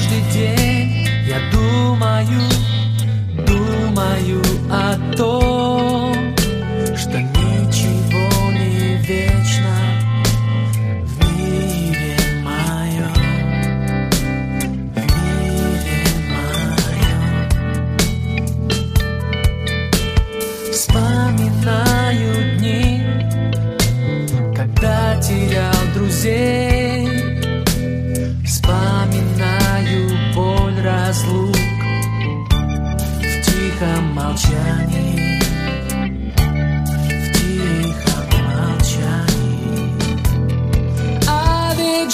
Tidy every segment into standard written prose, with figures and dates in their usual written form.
каждый день я думаю о том, что ничего не вечно в мире моем, Вспоминаю дни, когда терял друзей, вспоминаю боль разлук в тихом молчании, в тихом молчании. А ведь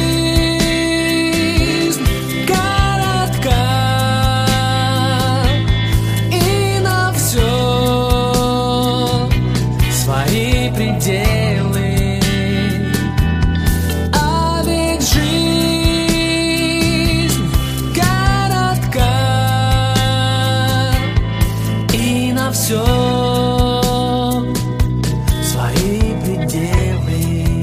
жизнь коротка, и на все свои пределы. А ведь жизнь коротка, и на все свои пределы.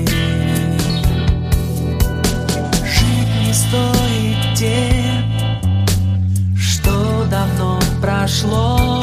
Жить не стоит тем, что давно прошло.